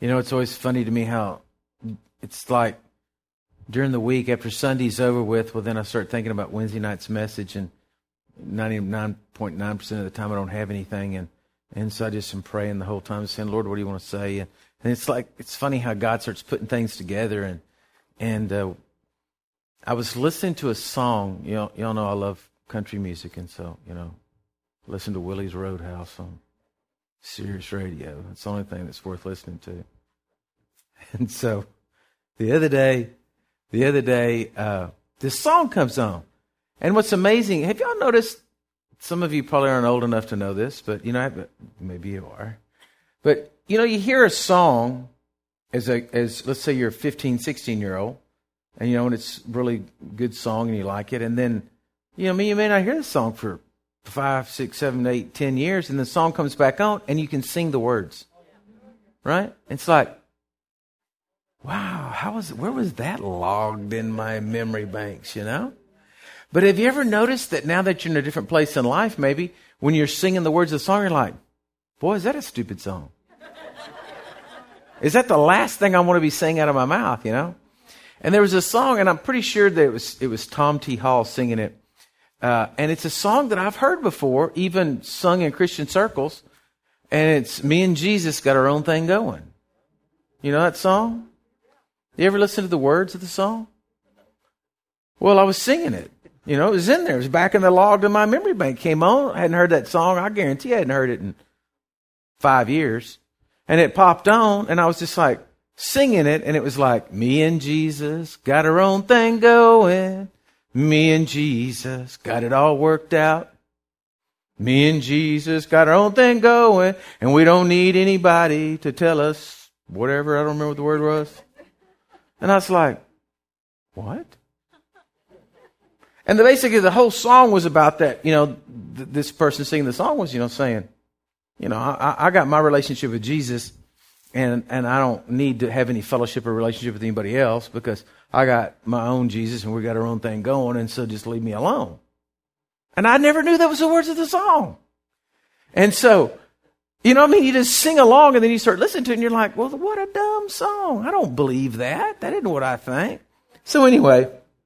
You know, it's always funny to me how it's like during the week after Sunday's over with, well, then I start thinking about Wednesday night's message, and 99.9% of the time I don't have anything. And so I just am praying the whole time, saying, Lord, what do you want to say? And it's like, it's funny how God starts putting things together. And I was listening to a song. Y'all know I love country music. And so, listen to Willie's Roadhouse on Sirius Radio. It's the only thing that's worth listening to. And so the other day, this song comes on. And what's amazing, have y'all noticed, some of you probably aren't old enough to know this, but maybe you are. But, you hear a song as let's say you're a 15, 16-year-old, and it's a really good song and you like it. And then, you may not hear the song for 5, 6, 7, 8, 10 years, and the song comes back on and you can sing the words. Right? It's like, wow, where was that logged in my memory banks, But have you ever noticed that now that you're in a different place in life, maybe, when you're singing the words of the song, you're like, boy, is that a stupid song? Is that the last thing I want to be saying out of my mouth, And there was a song, and I'm pretty sure that it was Tom T. Hall singing it. And it's a song that I've heard before, even sung in Christian circles. And it's Me and Jesus Got Our Own Thing Going. You know that song? You ever listen to the words of the song? Well, I was singing it. It was in there. It was back in the log of my memory bank. Came on. I hadn't heard that song. I guarantee I hadn't heard it in 5 years. And it popped on, and I was just like singing it, and it was like, me and Jesus got our own thing going. Me and Jesus got it all worked out. Me and Jesus got our own thing going, and we don't need anybody to tell us whatever. I don't remember what the word was. And I was like, what? And basically the whole song was about that. This person singing the song was, saying, I got my relationship with Jesus, and I don't need to have any fellowship or relationship with anybody else because I got my own Jesus and we got our own thing going, and so just leave me alone. And I never knew that was the words of the song. And so, you just sing along and then you start listening to it and you're like, well, what a dumb song. I don't believe that. That isn't what I think. So anyway,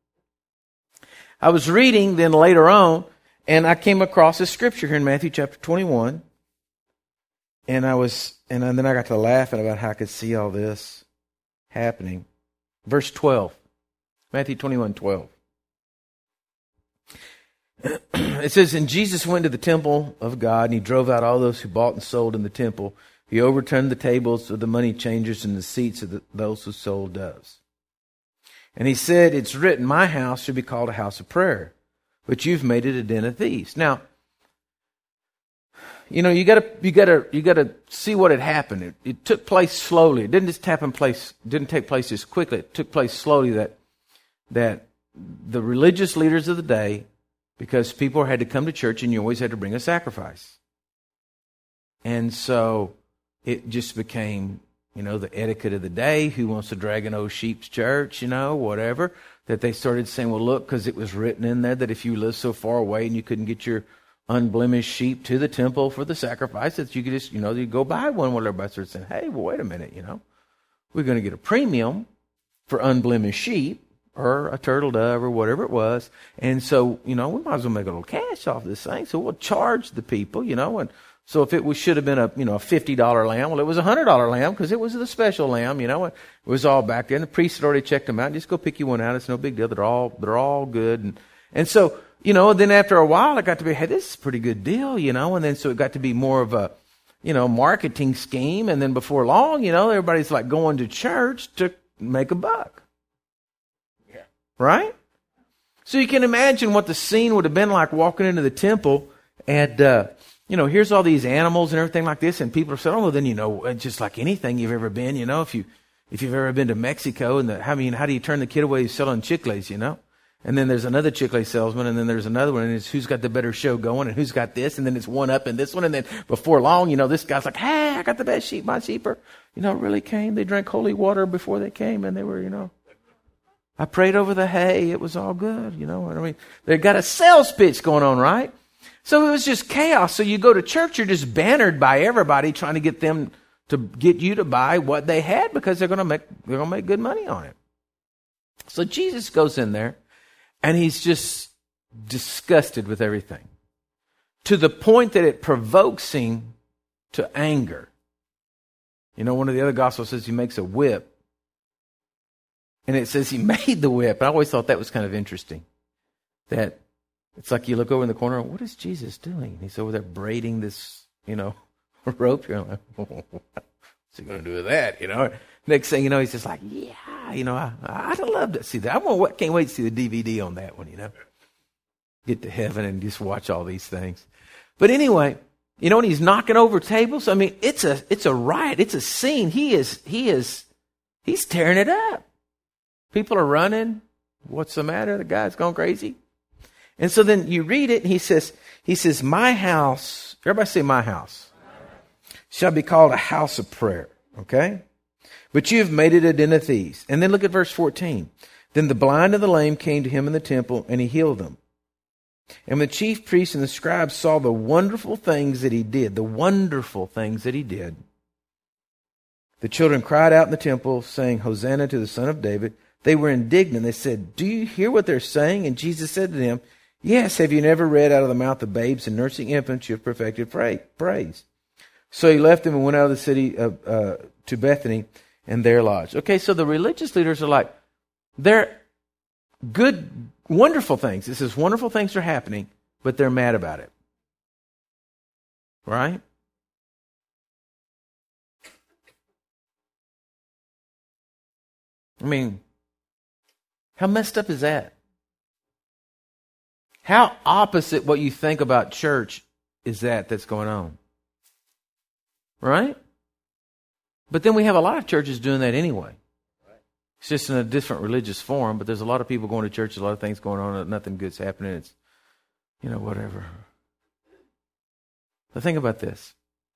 I was reading then later on, and I came across a scripture here in Matthew chapter 21. And then I got to laughing about how I could see all this happening. Verse 12. Matthew 21:12. It says, and Jesus went to the temple of God, and he drove out all those who bought and sold in the temple. He overturned the tables of the money changers and the seats of those who sold doves. And he said, it's written, my house should be called a house of prayer, but you've made it a den of thieves. Now, you gotta see what had happened. It took place slowly. It didn't just didn't take place just quickly. It took place slowly that the religious leaders of the day, because people had to come to church and you always had to bring a sacrifice. And so it just became, the etiquette of the day. Who wants to drag an old sheep to church, whatever. That they started saying, well, look, because it was written in there that if you lived so far away and you couldn't get your unblemished sheep to the temple for the sacrifice, that you could just, you go buy one. Well, everybody started saying, hey, well, wait a minute, we're going to get a premium for unblemished sheep or a turtle dove or whatever it was. And so, we might as well make a little cash off this thing. So we'll charge the people, and so if it should have been a $50 lamb, well, it was a $100 lamb because it was the special lamb, it was all back there. And the priest had already checked them out. Just go pick you one out. It's no big deal. They're all good. And so, then after a while, it got to be, hey, this is a pretty good deal, and then so it got to be more of a, marketing scheme. And then before long, everybody's like going to church to make a buck. Yeah. Right? So you can imagine what the scene would have been like walking into the temple and, here's all these animals and everything like this. And people are saying, oh, well, then, just like anything you've ever been, if you've ever been to Mexico and how do you turn the kid away who's selling chicles, And then there's another chicle salesman, and then there's another one, and it's who's got the better show going, and who's got this, and then it's one up and this one, and then before long, this guy's like, hey, I got the best sheep. My sheep are, really came. They drank holy water before they came, and they were, I prayed over the hay. It was all good, They got a sales pitch going on, right? So it was just chaos. So you go to church, you're just bannered by everybody trying to get them to get you to buy what they had because they're going to make good money on it. So Jesus goes in there and he's just disgusted with everything to the point that it provokes him to anger. You know, one of the other gospels says he makes a whip. And it says he made the whip. I always thought that was kind of interesting. That it's like you look over in the corner, what is Jesus doing? He's over there braiding this, rope. You're like, what's he going to do with that? Next thing you know, he's just like, yeah, I'd love to see that. Can't wait to see the DVD on that one, Get to heaven and just watch all these things. But anyway, when he's knocking over tables, I mean, it's a riot. It's a scene. He's tearing it up. People are running. What's the matter? The guy's gone crazy. And so then you read it, and he says, my house, everybody say my house, shall be called a house of prayer. Okay? But you have made it a den of thieves. And then look at verse 14. Then the blind and the lame came to him in the temple, and he healed them. And when the chief priests and the scribes saw the wonderful things that he did, the children cried out in the temple, saying, Hosanna to the Son of David. They were indignant. They said, do you hear what they're saying? And Jesus said to them, yes, have you never read out of the mouth of babes and nursing infants you have perfected praise? So he left them and went out of the city to Bethany and there lodged. Okay, so the religious leaders are like, they're good, wonderful things. It says wonderful things are happening, but they're mad about it. Right? I mean, how messed up is that? How opposite what you think about church is that's going on? Right? But then we have a lot of churches doing that anyway. It's just in a different religious form, but there's a lot of people going to church, a lot of things going on, nothing good's happening. It's, whatever. But think about this.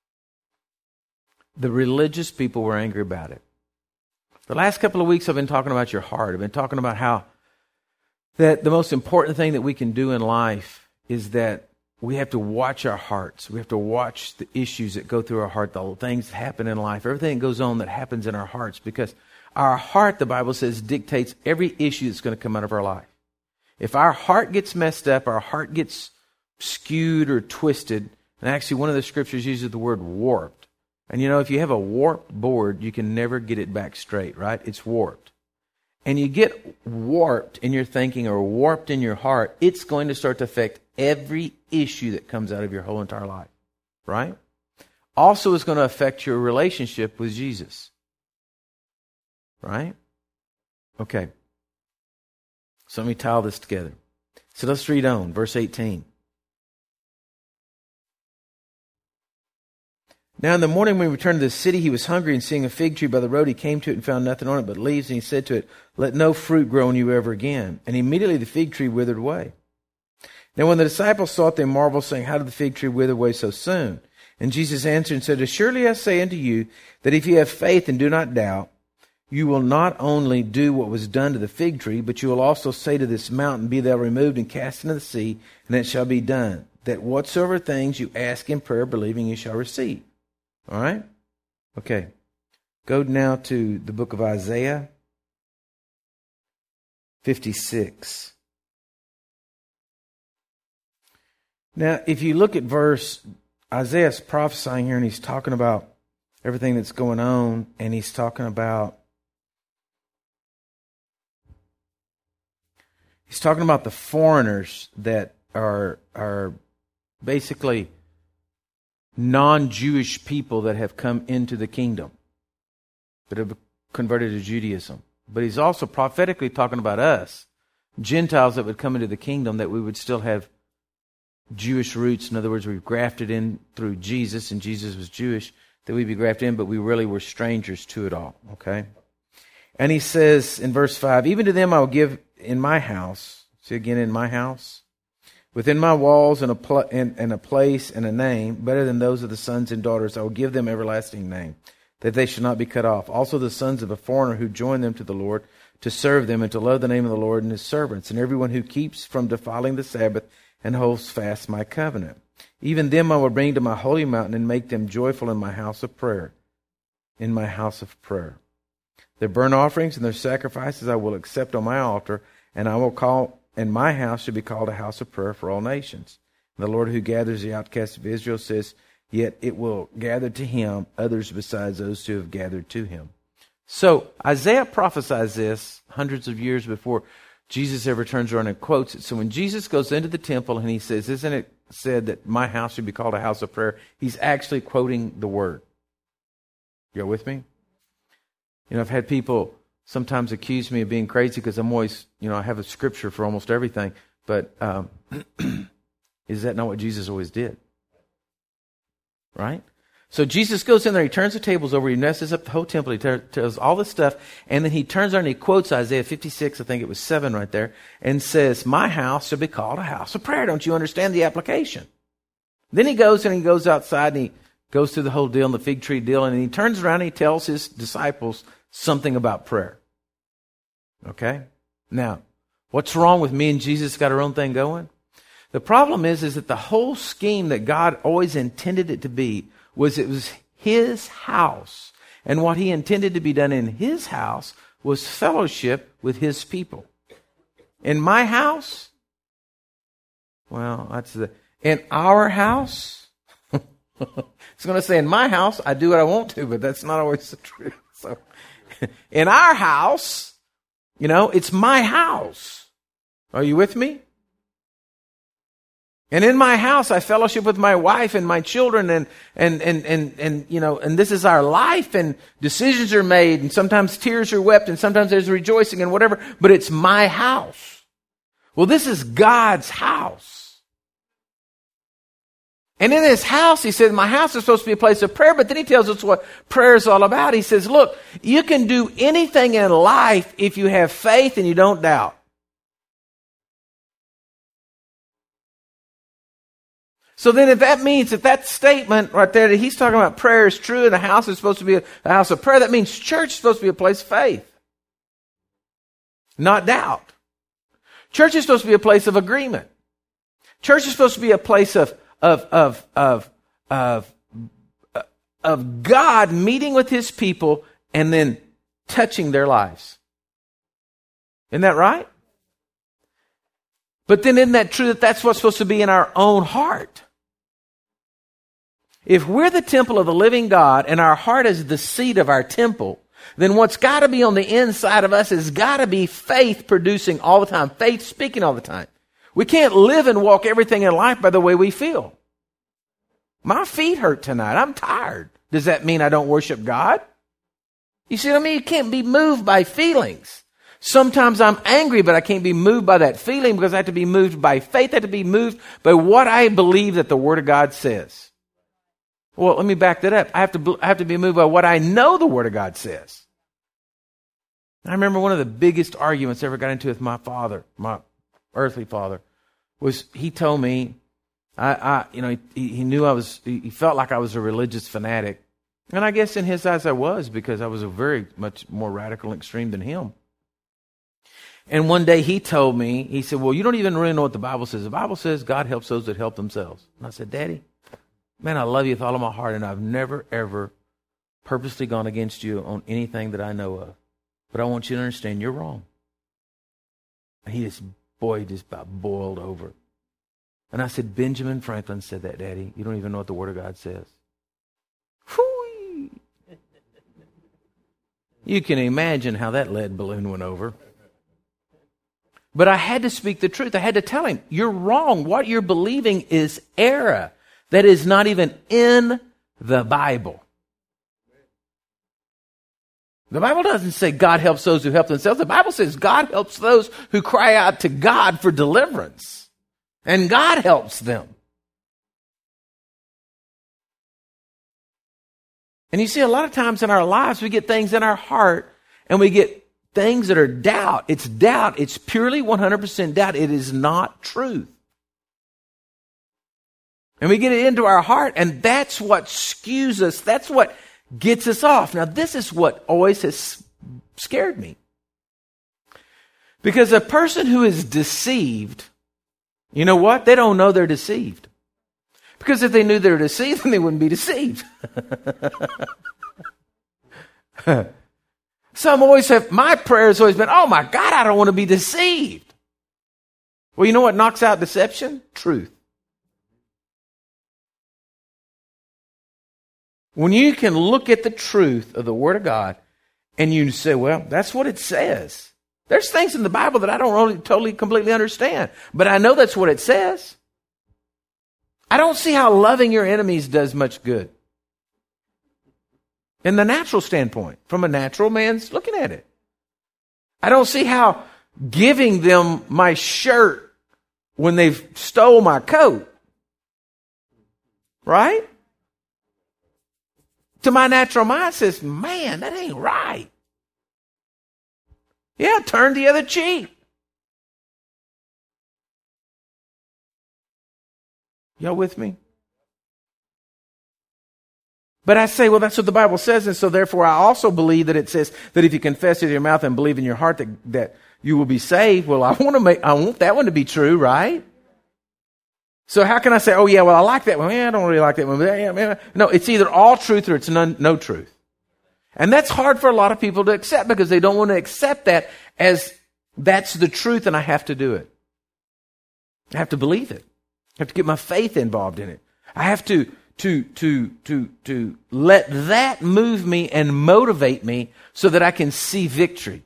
The religious people were angry about it. The last couple of weeks I've been talking about your heart. I've been talking about how that the most important thing that we can do in life is that we have to watch our hearts. We have to watch the issues that go through our heart, the things that happen in life, everything that goes on that happens in our hearts, because our heart, the Bible says, dictates every issue that's going to come out of our life. If our heart gets messed up, our heart gets skewed or twisted, and actually one of the scriptures uses the word warped. And if you have a warped board, you can never get it back straight, right? It's warped. And you get warped in your thinking or warped in your heart, it's going to start to affect every issue that comes out of your whole entire life, right? Also, it's going to affect your relationship with Jesus, right? Okay. So let me tie all this together. So let's read on, verse 18. Now in the morning when he returned to the city, he was hungry, and seeing a fig tree by the road, he came to it and found nothing on it but leaves, and he said to it, let no fruit grow on you ever again. And immediately the fig tree withered away. Now when the disciples saw it, they marveled, saying, how did the fig tree wither away so soon? And Jesus answered and said, assuredly I say unto you, that if you have faith and do not doubt, you will not only do what was done to the fig tree, but you will also say to this mountain, be thou removed and cast into the sea, and it shall be done, that whatsoever things you ask in prayer, believing you shall receive. All right? Okay. Go now to the book of Isaiah 56. Now, if you look at Isaiah's prophesying here, and he's talking about everything that's going on, and he's talking about the foreigners that are basically non-Jewish people that have come into the kingdom, that have converted to Judaism. But he's also prophetically talking about us, Gentiles that would come into the kingdom, that we would still have Jewish roots. In other words, we've grafted in through Jesus, and Jesus was Jewish, that we'd be grafted in, but we really were strangers to it all. Okay? And he says in verse 5, even to them I will give in my house, see again, in my house, within my walls and a place and a name, better than those of the sons and daughters, I will give them everlasting name, that they shall not be cut off. Also the sons of a foreigner who join them to the Lord, to serve them and to love the name of the Lord and his servants, and everyone who keeps from defiling the Sabbath and holds fast my covenant. Even them I will bring to my holy mountain and make them joyful in my house of prayer. in my house of prayer. Their burnt offerings and their sacrifices I will accept on my altar, and my house shall be called a house of prayer for all nations. And the Lord who gathers the outcasts of Israel says, yet it will gather to him others besides those who have gathered to him. So Isaiah prophesies this hundreds of years before Jesus ever turns around and quotes it. So when Jesus goes into the temple and he says, isn't it said that my house should be called a house of prayer? He's actually quoting the word. You with me? You know, I've had people sometimes accuse me of being crazy because I'm always, I have a scripture for almost everything. But is that not what Jesus always did? Right? So Jesus goes in there, he turns the tables over, he messes up the whole temple, he tells all this stuff, and then he turns around and he quotes Isaiah 56, I think it was 7 right there, and says, my house shall be called a house of prayer. Don't you understand the application? Then he goes outside and he goes through the whole deal and the fig tree deal, and he turns around and he tells his disciples something about prayer. Okay? Now, what's wrong with me and Jesus got our own thing going? The problem is that the whole scheme that God always intended it to be was it was his house. And what he intended to be done in his house was fellowship with his people. In my house, in our house, it's going to say in my house, I do what I want to, but that's not always the truth. So in our house, it's my house. Are you with me? And in my house, I fellowship with my wife and my children, and this is our life, and decisions are made, and sometimes tears are wept, and sometimes there's rejoicing and whatever, but it's my house. Well, this is God's house. And in his house, he said, my house is supposed to be a place of prayer, but then he tells us what prayer is all about. He says, look, you can do anything in life if you have faith and you don't doubt. So then if that means that statement right there that he's talking about prayer is true and the house is supposed to be a house of prayer, that means church is supposed to be a place of faith, not doubt. Church is supposed to be a place of agreement. Church is supposed to be a place of God meeting with his people and then touching their lives. Isn't that right? But then isn't that true that that's what's supposed to be in our own heart? If we're the temple of the living God and our heart is the seat of our temple, then what's got to be on the inside of us has got to be faith producing all the time, faith speaking all the time. We can't live and walk everything in life by the way we feel. My feet hurt tonight. I'm tired. Does that mean I don't worship God? You see what I mean? You can't be moved by feelings. Sometimes I'm angry, but I can't be moved by that feeling because I have to be moved by faith. I have to be moved by what I believe that the Word of God says. Well, let me back that up. I have to be moved by what I know the Word of God says. I remember one of the biggest arguments I ever got into with my father, my earthly father, was he told me, he knew he felt like I was a religious fanatic. And I guess in his eyes I was, because I was a very much more radical and extreme than him. And one day he told me, he said, well, you don't even really know what the Bible says. The Bible says God helps those that help themselves. And I said, Daddy, man, I love you with all of my heart, and I've never, ever purposely gone against you on anything that I know of. But I want you to understand you're wrong. And he just about boiled over. And I said, Benjamin Franklin said that, Daddy. You don't even know what the Word of God says. Whoo! You can imagine how that lead balloon went over. But I had to speak the truth. I had to tell him, you're wrong. What you're believing is error. That is not even in the Bible. The Bible doesn't say God helps those who help themselves. The Bible says God helps those who cry out to God for deliverance. And God helps them. And you see, a lot of times in our lives, we get things in our heart and we get things that are doubt. It's doubt. It's purely 100% doubt. It is not truth. And we get it into our heart, and that's what skews us. That's what gets us off. Now, this is what always has scared me. Because a person who is deceived, you know what? They don't know they're deceived. Because if they knew they were deceived, then they wouldn't be deceived. Some always have, my prayer has always been, oh my God, I don't want to be deceived. Well, you know what knocks out deception? Truth. When you can look at the truth of the Word of God and you say, well, that's what it says. There's things in the Bible that I don't really totally, completely understand, but I know that's what it says. I don't see how loving your enemies does much good. In the natural standpoint, from a natural man's looking at it. I don't see how giving them my shirt when they've stole my coat, right? To my natural mind says, man, that ain't right. Yeah, turn the other cheek. Y'all with me? But I say, well, that's what the Bible says, and so therefore I also believe that it says that if you confess with your mouth and believe in your heart that you will be saved. Well, I want that one to be true, right? So how can I say, oh yeah, well I like that one. Yeah, I don't really like that one. No, it's either all truth or it's no truth. And that's hard for a lot of people to accept because they don't want to accept that as that's the truth and I have to do it. I have to believe it. I have to get my faith involved in it. I have to let that move me and motivate me so that I can see victory.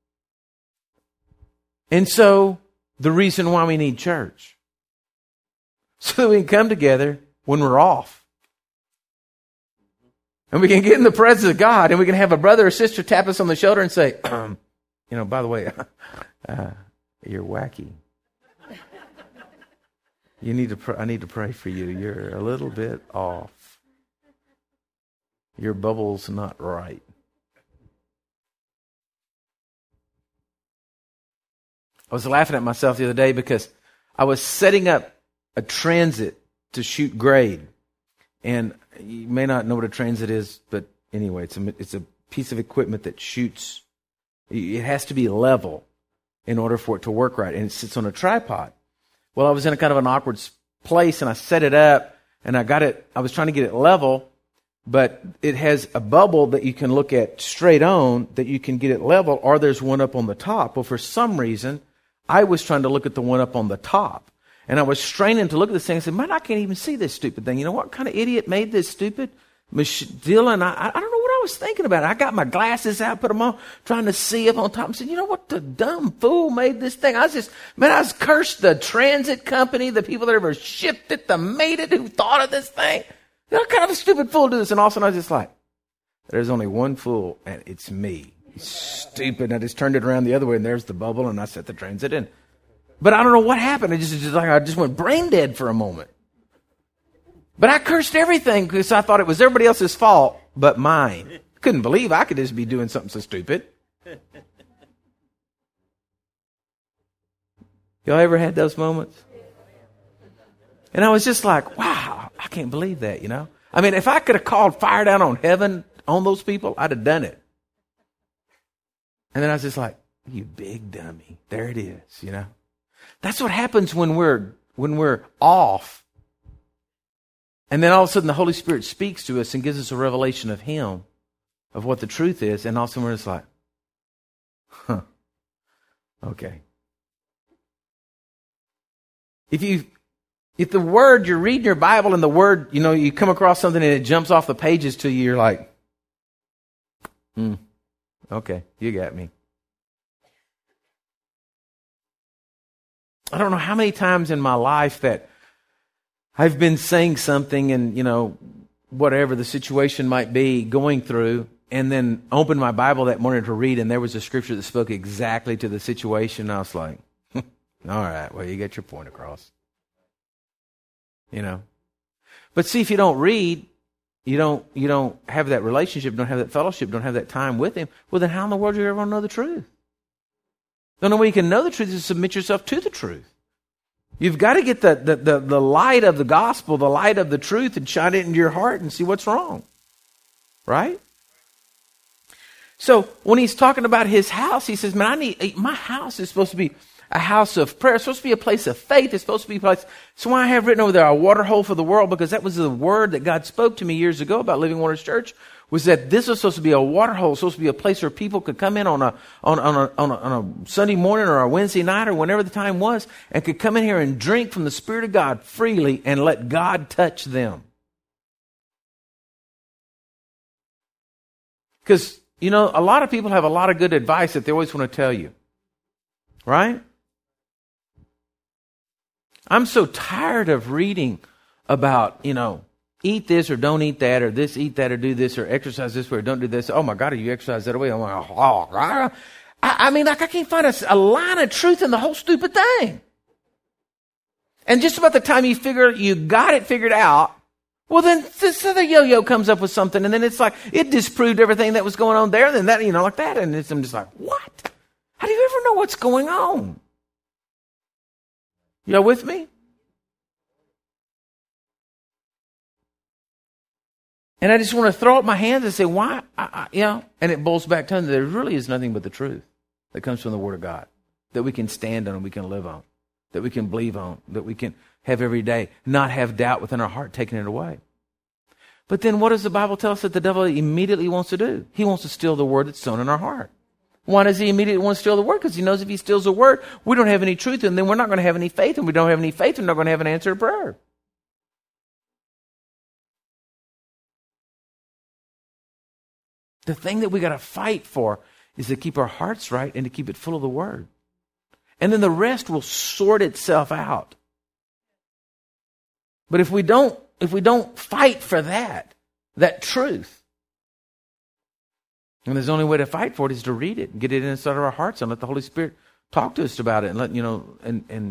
And so, the reason why we need church. So that we can come together when we're off. And we can get in the presence of God and we can have a brother or sister tap us on the shoulder and say, by the way, you're wacky. I need to pray for you. You're a little bit off. Your bubble's not right. I was laughing at myself the other day because I was setting up a transit to shoot grade. And you may not know what a transit is, but anyway, it's a piece of equipment that shoots. It has to be level in order for it to work right. And it sits on a tripod. Well, I was in a kind of an awkward place and I set it up and I was trying to get it level, but it has a bubble that you can look at straight on that you can get it level, or there's one up on the top. Well, for some reason, I was trying to look at the one up on the top. And I was straining to look at this thing and said, man, I can't even see this stupid thing. You know what kind of idiot made this stupid deal? And I don't know what I was thinking about. I got my glasses out, put them on, trying to see up on top. And said, you know what? The dumb fool made this thing. I was cursed the transit company, the people that ever shipped it, that made it, who thought of this thing. You know, what kind of a stupid fool do this? And all of a sudden I was just like, there's only one fool, and it's me. He's stupid. And I just turned it around the other way, and there's the bubble, and I set the transit in. But I don't know what happened. I just went brain dead for a moment. But I cursed everything because I thought it was everybody else's fault but mine. Couldn't believe I could just be doing something so stupid. Y'all ever had those moments? And I was just like, wow, I can't believe that, you know. I mean, if I could have called fire down on heaven on those people, I'd have done it. And then I was just like, you big dummy. There it is, you know. That's what happens when we're off. And then all of a sudden the Holy Spirit speaks to us and gives us a revelation of Him, of what the truth is. And all of a sudden we're just like, okay. If the Word, you're reading your Bible and the Word, you know, you come across something and it jumps off the pages to you, you're like, okay, you got me. I don't know how many times in my life that I've been saying something and, you know, whatever the situation might be going through, and then opened my Bible that morning to read, and there was a scripture that spoke exactly to the situation. I was like, all right, well, you get your point across. You know. But see, if you don't read, you don't have that relationship, don't have that fellowship, don't have that time with Him, well, then how in the world do you ever know the truth? The only way you can know the truth is to submit yourself to the truth. You've got to get the light of the gospel, the light of the truth, and shine it into your heart and see what's wrong. Right? So when he's talking about his house, he says, man, my house is supposed to be a house of prayer. It's supposed to be a place of faith. It's supposed to be a place. So why I have written over there a water hole for the world, because that was the word that God spoke to me years ago about Living Waters Church, was that this was supposed to be a water hole, supposed to be a place where people could come in on a Sunday morning or a Wednesday night or whenever the time was, and could come in here and drink from the Spirit of God freely and let God touch them. Because, you know, a lot of people have a lot of good advice that they always want to tell you. Right? I'm so tired of reading about, you know, eat this or don't eat that, or this, eat that, or do this, or exercise this way, or don't do this. Oh my God, you exercise that way. I'm like, oh, God. I mean, like I can't find a line of truth in the whole stupid thing. And just about the time you figure you got it figured out, well, then this other yo-yo comes up with something, and then it's like it disproved everything that was going on there, and then that, you know, like that, and I'm just like, what? How do you ever know what's going on? Y'all with me? And I just want to throw up my hands and say, why? You know, and it boils back to there really is nothing but the truth that comes from the Word of God that we can stand on and we can live on, that we can believe on, that we can have every day, not have doubt within our heart taking it away. But then what does the Bible tell us that the devil immediately wants to do? He wants to steal the Word that's sown in our heart. Why does he immediately want to steal the Word? Because he knows if he steals the Word, we don't have any truth, and then we're not going to have any faith, and we don't have any faith, and we're not going to have an answer to prayer. The thing that we got to fight for is to keep our hearts right and to keep it full of the Word. And then the rest will sort itself out. But if we don't fight for that truth, and there's the only way to fight for it is to read it and get it inside of our hearts and let the Holy Spirit talk to us about it and let, you know, and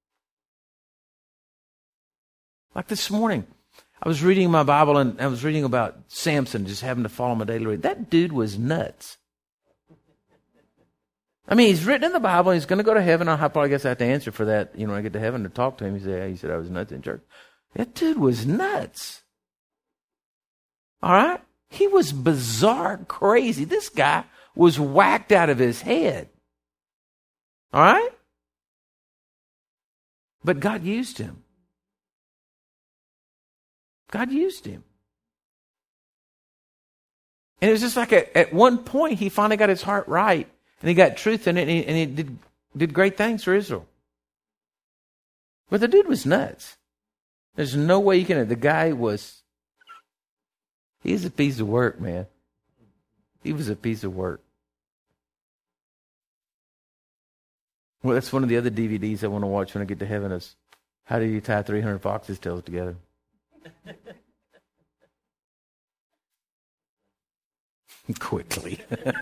like this morning, I was reading my Bible and I was reading about Samson just having to follow my daily read. That dude was nuts. I mean, he's written in the Bible, and he's going to go to heaven. I probably guess I have to answer for that, you know, when I get to heaven to talk to him. He said I was nuts in church. That dude was nuts. All right? He was bizarre, crazy. This guy was whacked out of his head. All right? But God used him. God used him. And it was just like at one point, he finally got his heart right, and he got truth in it, and he did great things for Israel. But the dude was nuts. There's no way you can. The guy was, he's a piece of work, man. He was a piece of work. Well, that's one of the other DVDs I want to watch when I get to heaven is How Do You Tie 300 Foxes' Tails Together? Quickly.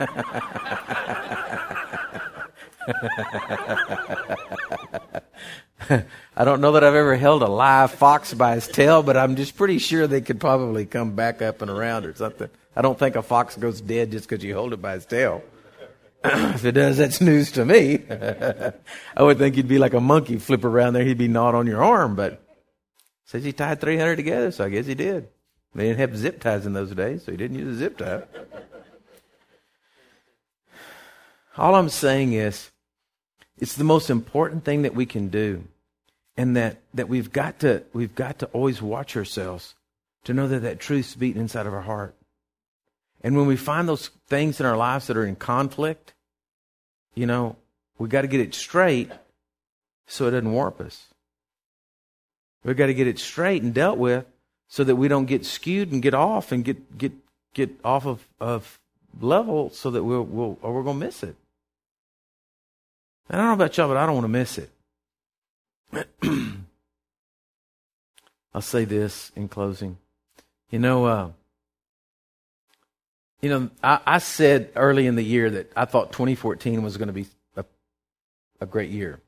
I don't know that I've ever held a live fox by his tail, but I'm just pretty sure they could probably come back up and around or something. I don't think a fox goes dead just because you hold it by his tail. If it does, that's news to me. I would think he'd be like a monkey, flip around there, he'd be gnawed on your arm, but it says he tied 300 together, so I guess he did. They didn't have zip ties in those days, so he didn't use a zip tie. All I'm saying is, it's the most important thing that we can do, and that we've got to always watch ourselves to know that truth's beating inside of our heart. And when we find those things in our lives that are in conflict, you know, we got to get it straight so it doesn't warp us. We've got to get it straight and dealt with so that we don't get skewed and get off and get off of level, so that we're going to miss it. And I don't know about y'all, but I don't want to miss it. I'll say this in closing. I said early in the year that I thought 2014 was going to be a great year.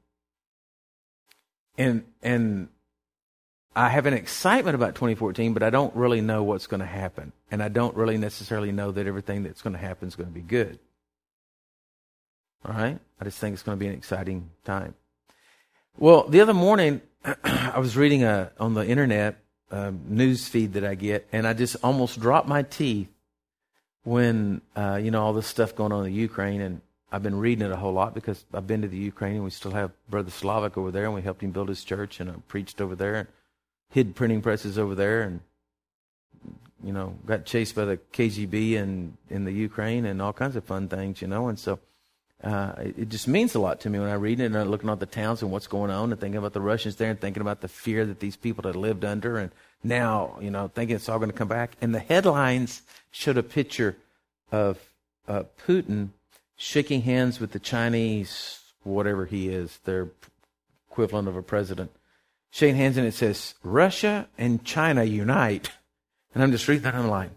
And I have an excitement about 2014, but I don't really know what's going to happen. And I don't really necessarily know that everything that's going to happen is going to be good. All right? I just think it's going to be an exciting time. Well, the other morning, I was reading on the internet news feed that I get, and I just almost dropped my teeth when, all this stuff going on in the Ukraine. And I've been reading it a whole lot because I've been to the Ukraine, and we still have Brother Slavik over there, and we helped him build his church, and I preached over there and hid printing presses over there and got chased by the KGB in the Ukraine and all kinds of fun things, and so it just means a lot to me when I read it and I'm looking at the towns and what's going on and thinking about the Russians there and thinking about the fear that these people had lived under and now, thinking it's all going to come back. And the headlines showed a picture of Putin shaking hands with the Chinese, whatever he is, their equivalent of a president, shaking hands, and it says, Russia and China unite. And I'm just reading that, and I'm like,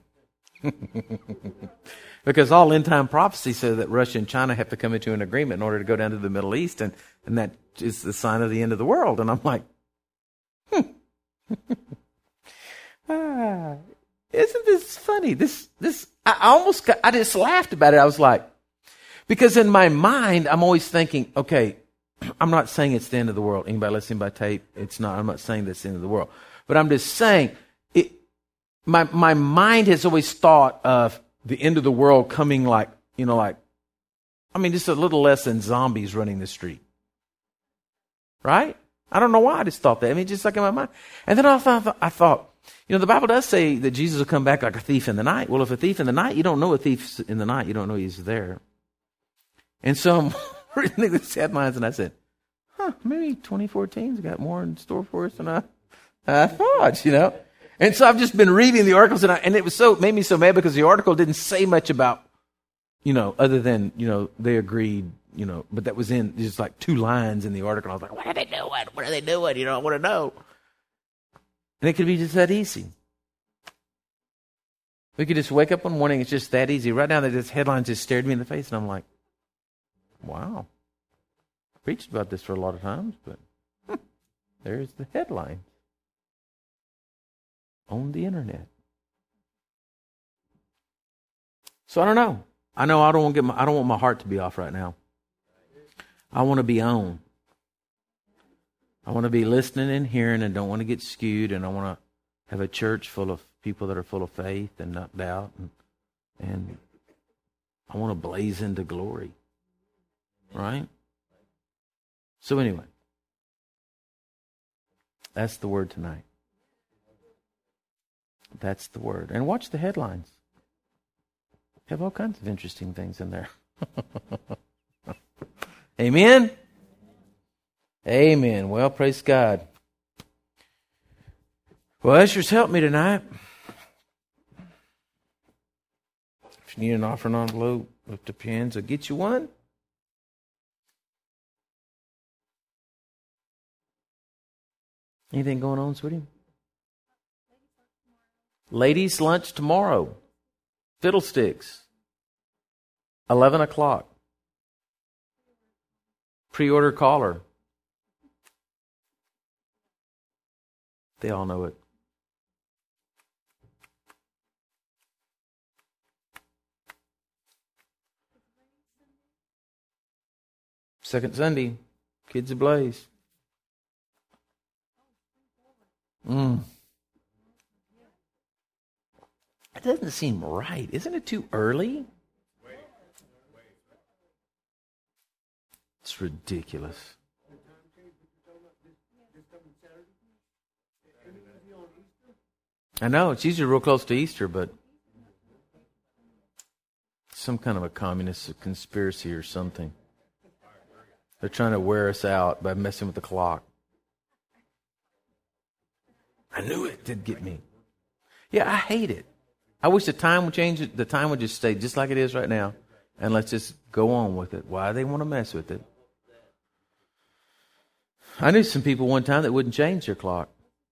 because all end-time prophecy says that Russia and China have to come into an agreement in order to go down to the Middle East, and that is the sign of the end of the world. And I'm like, isn't this funny? I just laughed about it. I was like, because in my mind, I'm always thinking, okay, I'm not saying it's the end of the world. Anybody listening by tape, it's not. I'm not saying that's the end of the world. But I'm just saying, my mind has always thought of the end of the world coming just a little less than zombies running the street. Right? I don't know why I just thought that. Just like in my mind. And then I thought, the Bible does say that Jesus will come back like a thief in the night. Well, if a thief in the night, you don't know a thief in the night. You don't know he's there. And so I'm reading these headlines, and I said, maybe 2014's got more in store for us than I thought, And so I've just been reading the articles, and it made me so mad because the article didn't say much about, other than, they agreed, but that was in just like 2 lines in the article. I was like, what are they doing? What are they doing? I want to know. And it could be just that easy. We could just wake up one morning, it's just that easy. Right now, this headline just stared me in the face, and I'm like, wow. I preached about this for a lot of times, but there's the headline on the internet. So I don't know. I know I don't want my heart to be off right now. I want to be on. I want to be listening and hearing and don't want to get skewed, and I want to have a church full of people that are full of faith and not doubt, and I want to blaze into glory. Right? So anyway, that's the word tonight. That's the word. And watch the headlines. Have all kinds of interesting things in there. Amen? Amen. Well, praise God. Well, ushers, help me tonight. If you need an offering envelope, lift up your hands. I'll get you one. Anything going on, sweetie? Ladies' lunch tomorrow. Fiddlesticks. 11 o'clock. Pre-order caller. They all know it. Second Sunday. Kids ablaze. It doesn't seem right. Isn't it too early? It's ridiculous. I know, it's usually real close to Easter, but some kind of a communist conspiracy or something. They're trying to wear us out by messing with the clock. I knew it did get me. Yeah, I hate it. I wish the time would change. The time would just stay just like it is right now, and let's just go on with it. Why they want to mess with it? I knew some people one time that wouldn't change their clock.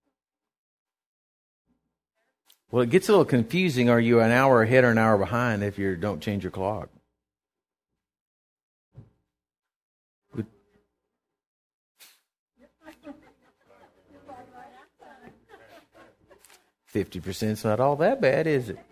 Well, it gets a little confusing. Are you an hour ahead or an hour behind if you don't change your clock? 50% is not all that bad, is it?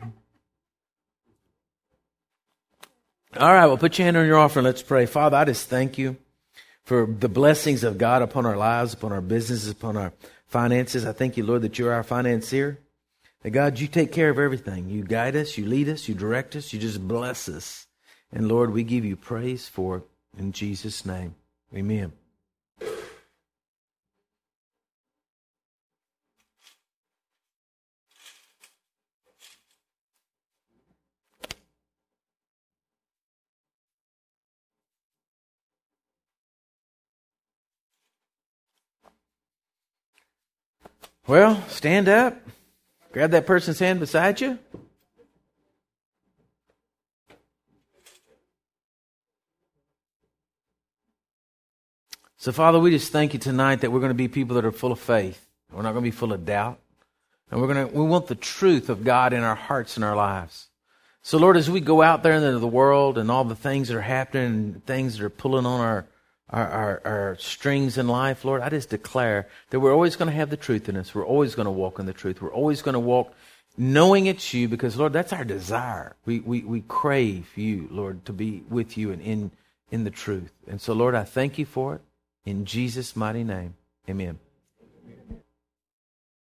All right, well, put your hand on your offering. Let's pray. Father, I just thank you for the blessings of God upon our lives, upon our businesses, upon our finances. I thank you, Lord, that you're our financier. That, God, you take care of everything. You guide us, you lead us, you direct us, you just bless us. And, Lord, we give you praise for it in Jesus' name. Amen. Well, stand up. Grab that person's hand beside you. So, Father, we just thank you tonight that we're going to be people that are full of faith. We're not going to be full of doubt. And we want the truth of God in our hearts and our lives. So, Lord, as we go out there into the world and all the things that are happening and things that are pulling on our strings in life, Lord, I just declare that we're always going to have the truth in us. We're always going to walk in the truth. We're always going to walk knowing it's you because, Lord, that's our desire. We crave you, Lord, to be with you and in the truth. And so, Lord, I thank you for it. In Jesus' mighty name, amen.